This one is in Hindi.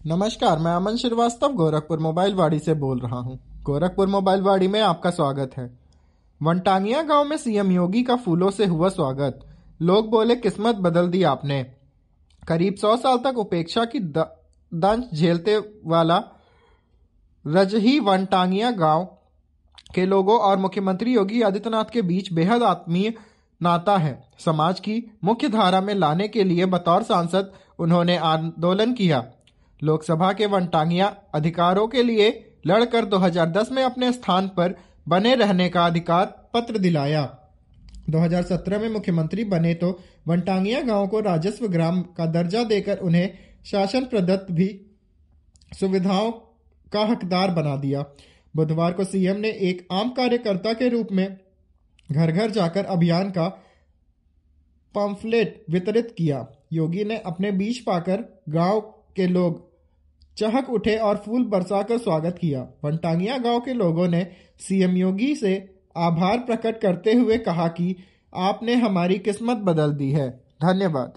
नमस्कार, मैं अमन श्रीवास्तव गोरखपुर मोबाइल वाड़ी से बोल रहा हूँ। गोरखपुर मोबाइल वाड़ी में आपका स्वागत है। वनटांगिया गांव में सीएम योगी का फूलों से हुआ स्वागत। लोग बोले, किस्मत बदल दी आपने। करीब 100 साल तक उपेक्षा की दंश झेलते वाला रजही वनटांगिया गांव के लोगों और मुख्यमंत्री योगी आदित्यनाथ के बीच बेहद आत्मीय नाता है। समाज की मुख्य धारा में लाने के लिए बतौर सांसद उन्होंने आंदोलन किया। लोकसभा के वनटांगिया अधिकारों के लिए लड़कर 2010 में अपने स्थान पर बने रहने का अधिकार पत्र दिलाया। 2017 में मुख्यमंत्री बने तो वनटांगिया गांव को राजस्व ग्राम का दर्जा देकर उन्हें शासन प्रदत्त भी सुविधाओं का हकदार बना दिया। बुधवार को सीएम ने एक आम कार्यकर्ता के रूप में घर घर जाकर अभियान का पंफलेट वितरित किया। योगी ने अपने बीच पाकर गांव के लोग चहक उठे और फूल बरसाकर स्वागत किया। वनटांगिया गांव के लोगों ने सीएम योगी से आभार प्रकट करते हुए कहा कि आपने हमारी किस्मत बदल दी है। धन्यवाद।